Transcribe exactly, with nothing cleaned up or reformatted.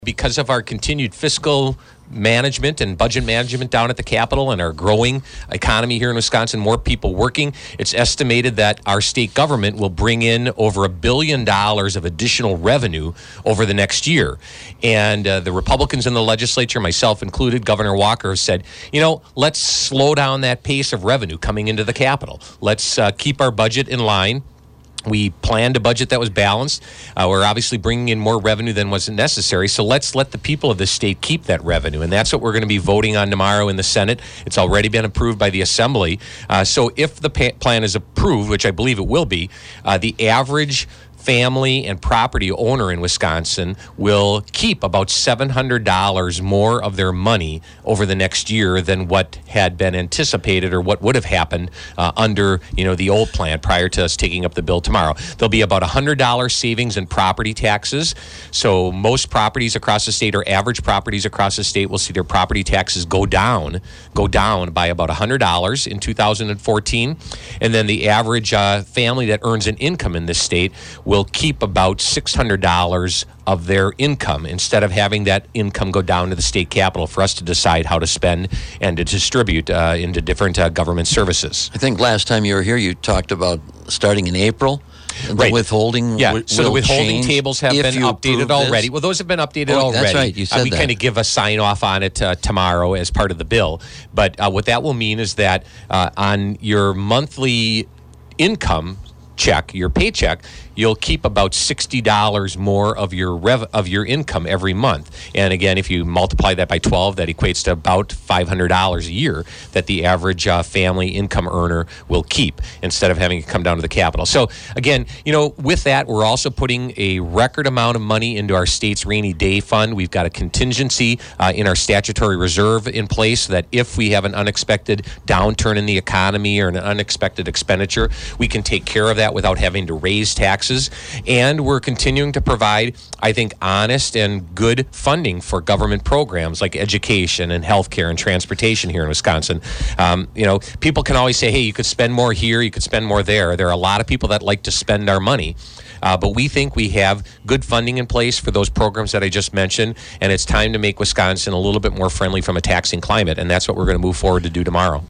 Because of our continued fiscal management and budget management down at the Capitol and our growing economy here in Wisconsin, more people working, it's estimated that our state government will bring in over a billion dollars of additional revenue over the next year. And uh, the Republicans in the legislature, myself included, Governor Walker, have said, you know, let's slow down that pace of revenue coming into the Capitol. Let's uh, keep our budget in line. We planned a budget that was balanced. Uh, we're obviously bringing in more revenue than was necessary. So let's let the people of the state keep that revenue. And that's what we're going to be voting on tomorrow in the Senate. It's already been approved by the Assembly. Uh, so if the pa- plan is approved, which I believe it will be, uh, the average family and property owner in Wisconsin will keep about seven hundred dollars more of their money over the next year than what had been anticipated or what would have happened uh, under, you know, the old plan prior to us taking up the bill tomorrow. There'll be about one hundred dollars savings in property taxes. So most properties across the state, or average properties across the state, will see their property taxes go down, go down by about one hundred dollars in two thousand fourteen. And then the average uh, family that earns an income in this state will keep about six hundred dollars of their income instead of having that income go down to the state capitol for us to decide how to spend and to distribute uh, into different uh, government services. I think last time you were here, you talked about starting in April. The right. withholding Yeah, w- so the withholding tables have been updated already. This? Well, those have been updated oh, already. That's right, you said uh, we that. kind of give a sign-off on it uh, tomorrow as part of the bill. But uh, what that will mean is that uh, on your monthly income check, your paycheck, you'll keep about sixty dollars more of your rev- of your income every month. And again, if you multiply that by twelve, that equates to about five hundred dollars a year that the average uh, family income earner will keep instead of having to come down to the Capitol. So again, you know, with that, we're also putting a record amount of money into our state's rainy day fund. We've got a contingency uh, in our statutory reserve in place so that if we have an unexpected downturn in the economy or an unexpected expenditure, we can take care of that without having to raise taxes. And we're continuing to provide, I think, honest and good funding for government programs like education and healthcare and transportation here in Wisconsin. Um, you know, people can always say, hey, you could spend more here, you could spend more there. There are a lot of people that like to spend our money. Uh, but we think we have good funding in place for those programs that I just mentioned, and it's time to make Wisconsin a little bit more friendly from a taxing climate, and that's what we're going to move forward to do tomorrow.